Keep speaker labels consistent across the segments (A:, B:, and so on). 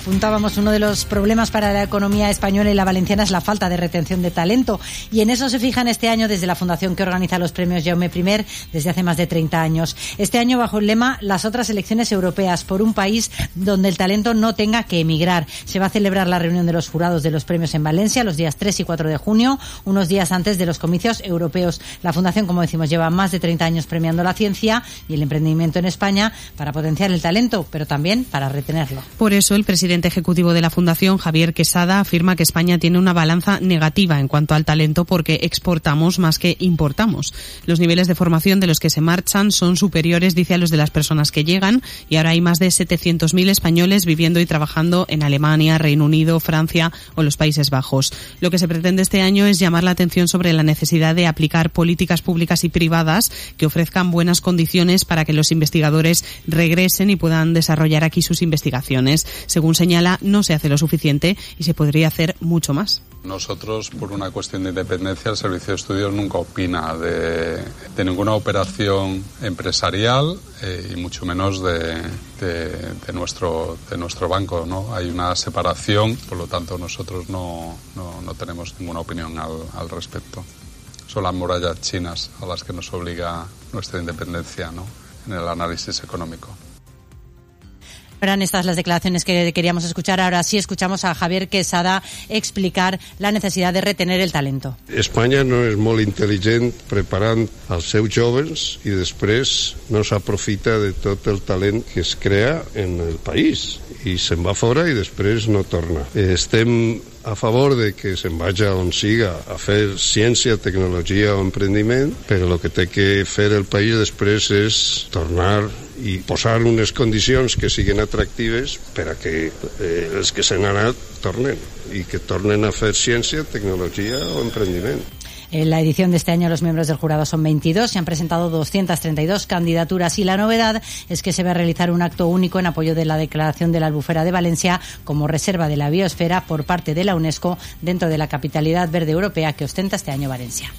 A: apuntábamos, uno de los problemas para la economía española y la valenciana es la falta de retención de talento. Y en eso se fijan este año desde la fundación que organiza los premios Jaume I desde hace más de 30 años. Este año bajo el lema Las otras elecciones europeas, por un país donde el talento no tenga que emigrar. Se va a celebrar la reunión de los jurados de los premios en Valencia los días 3 y 4 de junio, unos días antes de los comicios europeos. La fundación, como decimos, lleva más de 30 años premiando la ciencia y el emprendimiento en España para potenciar el talento, pero también para retenerlo.
B: Por eso, el presidente ejecutivo de la Fundación, Javier Quesada, afirma que España tiene una balanza negativa en cuanto al talento porque exportamos más que importamos. Los niveles de formación de los que se marchan son superiores, dice, a los de las personas que llegan, y ahora hay más de 700.000 españoles viviendo y trabajando en Alemania, Reino Unido, Francia o los Países Bajos. Lo que se pretende este año es llamar la atención sobre la necesidad de aplicar políticas públicas y privadas que ofrezcan buenas condiciones para que los investigadores regresen y puedan desarrollar aquí sus investigaciones. Según señala, no se hace lo suficiente y se podría hacer mucho más.
C: Nosotros, por una cuestión de independencia, el Servicio de Estudios nunca opina de ninguna operación empresarial y mucho menos de nuestro banco, ¿no? Hay una separación, por lo tanto nosotros no tenemos ninguna opinión al respecto. Son las murallas chinas a las que nos obliga nuestra independencia, ¿no?, en el análisis económico.
A: Eran estas las declaraciones que queríamos escuchar. Ahora sí escuchamos a Javier Quesada explicar la necesidad de retener el talento.
D: Espanya no és molt intel·ligent preparant els seus jóvens i després no s'aprofita de tot el talent que es crea en el país i se'n va fora i després no torna. Estem a favor de que se'n vagi on siga a fer ciència, tecnologia o emprendiment, però el que té que fer el país després és tornar i posar unes condicions que siguin atractives per a que els que se n'han anat tornen i que tornen a fer ciència, tecnologia o emprendiment.
A: En la edición de este año los miembros del jurado son 22, se han presentado 232 candidaturas y la novedad es que se va a realizar un acto único en apoyo de la declaración de la Albufera de Valencia como reserva de la biosfera por parte de la UNESCO dentro de la capitalidad verde europea que ostenta este año Valencia.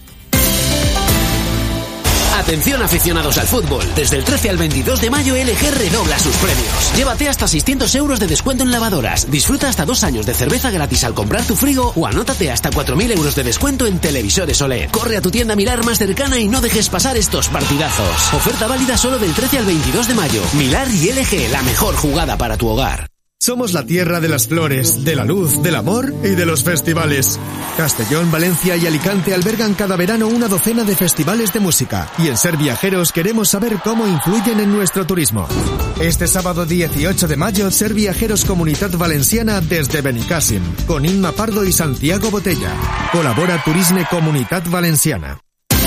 E: Atención aficionados al fútbol, desde el 13 al 22 de mayo LG redobla sus premios. Llévate hasta 600 euros de descuento en lavadoras, disfruta hasta 2 años de cerveza gratis al comprar tu frigo o anótate hasta 4.000 euros de descuento en televisores OLED. Corre a tu tienda Milar más cercana y no dejes pasar estos partidazos. Oferta válida solo del 13 al 22 de mayo. Milar y LG, la mejor jugada para tu hogar.
F: Somos la tierra de las flores, de la luz, del amor y de los festivales. Castellón, Valencia y Alicante albergan cada verano una docena de festivales de música. Y en Ser Viajeros queremos saber cómo influyen en nuestro turismo. Este sábado 18 de mayo, Ser Viajeros Comunitat Valenciana desde Benicàssim, con Inma Pardo y Santiago Botella. Colabora Turisme Comunitat Valenciana.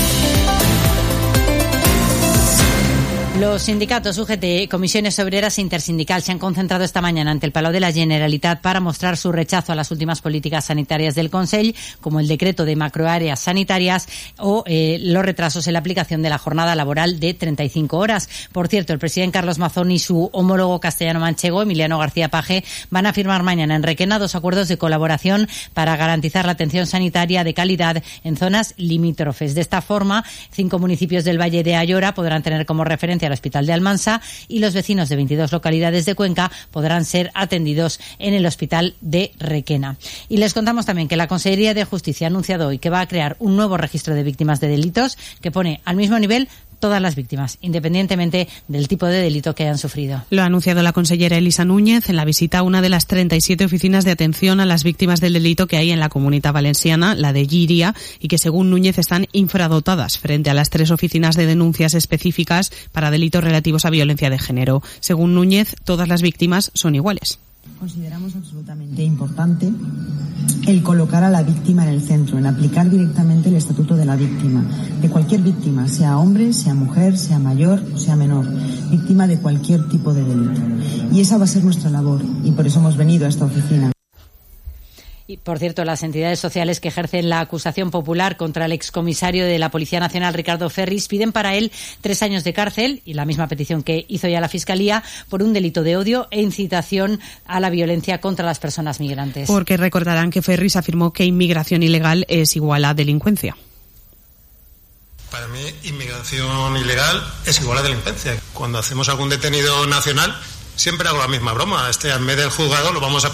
A: Los sindicatos UGT, Comisiones Obreras e Intersindical se han concentrado esta mañana ante el Palau de la Generalitat para mostrar su rechazo a las últimas políticas sanitarias del Consell, como el decreto de macroáreas sanitarias o los retrasos en la aplicación de la jornada laboral de 35 horas. Por cierto, el presidente Carlos Mazón y su homólogo castellano-manchego, Emiliano García Paje, van a firmar mañana en Requena 2 acuerdos de colaboración para garantizar la atención sanitaria de calidad en zonas limítrofes. De esta forma, 5 municipios del Valle de Ayora podrán tener como referencia al Hospital de Almansa y los vecinos de 22 localidades de Cuenca podrán ser atendidos en el Hospital de Requena. Y les contamos también que la Consellería de Justicia ha anunciado hoy que va a crear un nuevo registro de víctimas de delitos que pone al mismo nivel todas las víctimas, independientemente del tipo de delito que hayan sufrido.
B: Lo ha anunciado la consellera Elisa Núñez en la visita a una de las 37 oficinas de atención a las víctimas del delito que hay en la Comunitat Valenciana, la de Llíria, y que según Núñez están infradotadas frente a las 3 oficinas de denuncias específicas para delitos relativos a violencia de género. Según Núñez, todas las víctimas son iguales.
G: Consideramos absolutamente importante el colocar a la víctima en el centro, en aplicar directamente el estatuto de la víctima, de cualquier víctima, sea hombre, sea mujer, sea mayor o sea menor, víctima de cualquier tipo de delito. Y esa va a ser nuestra labor y por eso hemos venido a esta oficina.
A: Y, por cierto, las entidades sociales que ejercen la acusación popular contra el excomisario de la Policía Nacional, Ricardo Ferris, piden para él 3 años de cárcel, y la misma petición que hizo ya la Fiscalía, por un delito de odio e incitación a la violencia contra las personas migrantes.
B: Porque recordarán que Ferris afirmó que inmigración ilegal es igual a delincuencia.
H: Para mí, inmigración ilegal es igual a delincuencia. Cuando hacemos algún detenido nacional, siempre hago la misma broma. En vez del juzgado lo vamos a